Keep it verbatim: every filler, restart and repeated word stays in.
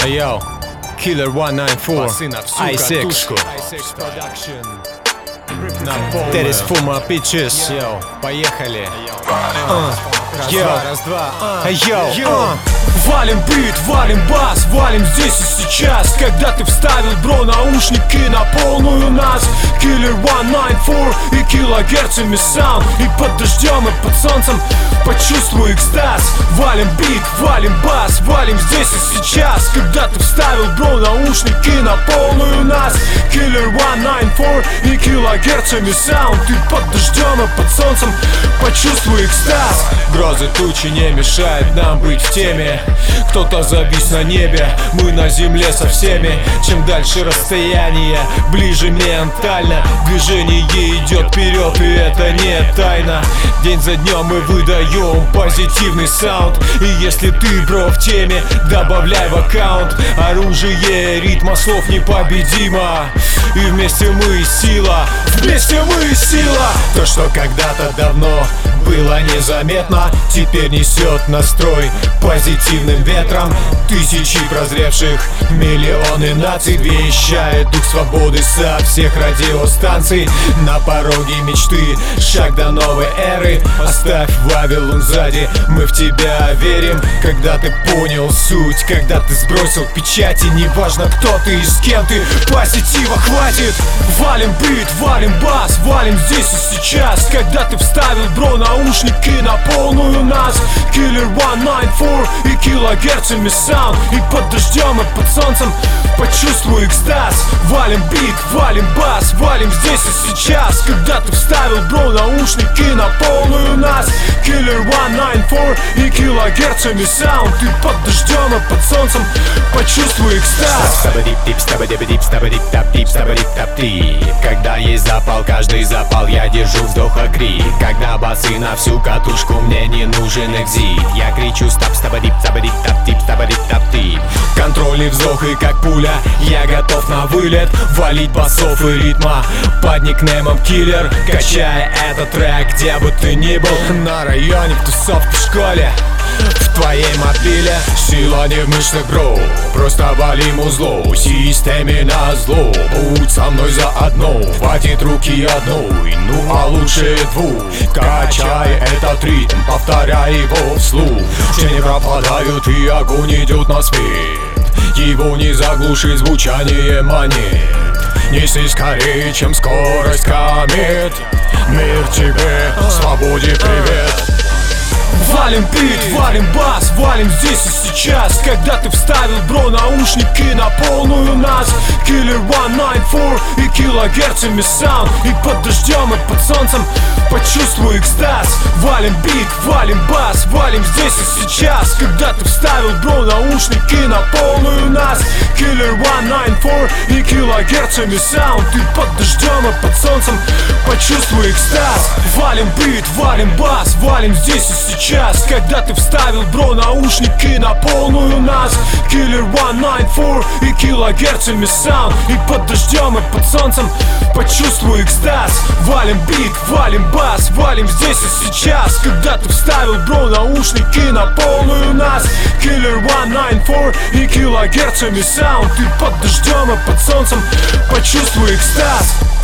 Yo, Killer one nine four, I six. That is for my bitches. Yo, поехали. Uh, yo, раз-два. Yo, uh. Валим бит, валим бас, валим здесь и сейчас. Когда ты вставил, бро, наушники на полную нас. Killer one nine four и килогерцами саунд. И под дождем, и под солнцем почувствуй экстаз. Валим бит, валим бас, валим здесь и сейчас. Когда ты вставил, бро, наушники на полную нас. Killer one nine four и килогерцами саунд. И под дождем, и под солнцем почувствуй экстаз. Грозы тучи не мешают нам быть в теме. Кто-то завис на небе, мы на земле со всеми. Чем дальше расстояние, ближе ментально. Движение идет вперед, и это не тайна. День за днем мы выдаем позитивный саунд. И если ты, бро, в теме, добавляй в аккаунт. Оружие ритма слов непобедимо. И вместе мы сила, вместе мы сила. То, что когда-то давно было незаметно, теперь несет настрой позитивным ветром. Тысячи прозревших, миллионы наций вещает дух свободы со всех радиостанций. На пороге мечты, шаг до новой эры. Оставь Вавилон сзади, мы в тебя верим. Когда ты понял суть, когда ты сбросил печати, неважно кто ты и с кем ты, позитива хватит. Валим бит, валим бас, валим здесь и сейчас. Когда ты вставил, бро, наушники на полную нас. Killer one nine four и килогерцами саунд. И под дождем, и под солнцем почувствуй экстаз. Валим бит, валим бас, валим здесь и сейчас. Когда ты вставил, бро, наушники на полную нас. Killer one nine four и килогерцами саунд. И под дождем, и под солнцем почувствуй экстаз. Когда есть запал, каждый запал я держу вздоха крик. Когда басы на всю катушку, мне не нужен экзит. Я кричу стоп, стабадип, стабадип, тап тип, стабадип, тап тип. Контрольный вздох и как пуля, я готов на вылет. Валить басов и ритма под никнеймом Киллер. Качая этот трек, где бы ты ни был. На районе, в тусовке, в школе, в твоей мобиле. Сила не в мышцах, бро, просто валим узло. Системе на зло, будь со мной заодно. Хватит руки одной, ну а лучше двух. Качай этот ритм, повторяй его вслух. Все не пропадают и огонь идет на свет. Его не заглушит звучание монет. Неси скорее, чем скорость комет. Мир тебе, свободе привет. Валим бит, валим бас, валим здесь и сейчас. Когда ты вставил, бро, наушники на полную нас. Killer one nine four и килогерцами саунд. И под дождем, и под солнцем почувствуй экстаз. Валим бит, валим бас, валим здесь и сейчас. Когда ты вставил, бро, наушники на полную нас. Killer one nine four и килогерцами саунд. И под дождем, и под солнцем почувствуй экстаз. Валим бит, валим бас, валим здесь и сейчас. Когда ты вставил, бро, наушники на полную нас. Killer one nine four и килогерцами саунд. И под дождем, и под солнцем почувствуй экстаз. Валим бит, валим бас, валим здесь и сейчас. Когда ты вставил, бро, наушники на полную нас. Killer one nine four и килогерцами саунд. И под дождем, и под солнцем почувствуй экстаз.